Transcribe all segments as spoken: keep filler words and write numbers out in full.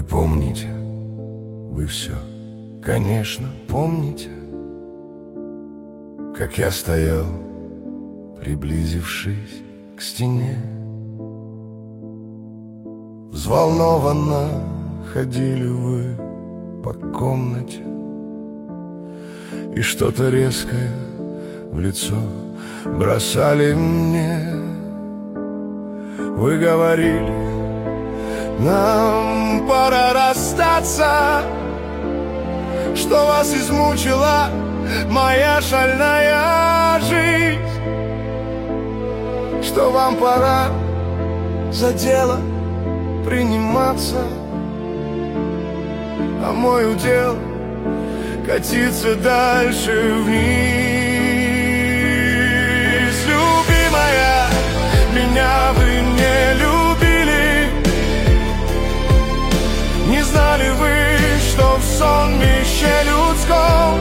помните, вы все, конечно, помните, как я стоял, приблизившись к стене. Взволнованно ходили вы по комнате, и что-то резкое в лицо бросали мне. Вы говорили: нам пора расстаться, что вас измучила моя шальная жизнь, что вам пора за дело приниматься, а мой удел катиться дальше вниз. Любимая, меня вы не любили, не знали вы, что в сонмище людском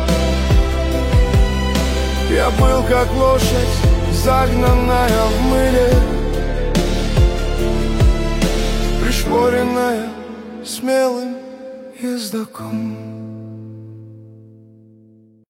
я был как лошадь, загнанная в мыле, пришпоренная смелым ездоком.